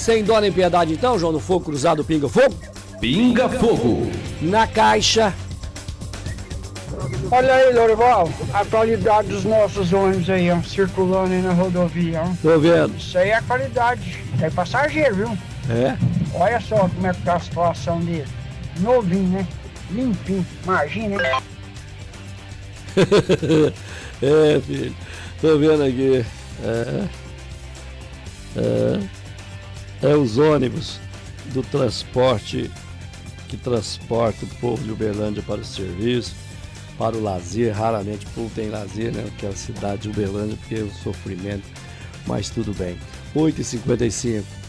Sem dó nem piedade então, João do Fogo Cruzado Pinga Fogo? Pinga Fogo. Na caixa. Olha aí, Lorival, a qualidade dos nossos ônibus aí, ó, circulando aí na rodovia, ó. Tô vendo. Isso aí é a qualidade. É passageiro, viu? É? Olha só como é que tá a situação dele. Novinho, né? Limpinho. Imagina, hein? É, filho. Tô vendo aqui. É os ônibus do transporte que transporta o povo de Uberlândia para o serviço, para o lazer. Raramente o povo tem lazer, né? Naquela cidade de Uberlândia, porque é o sofrimento. Mas tudo bem. 8h55.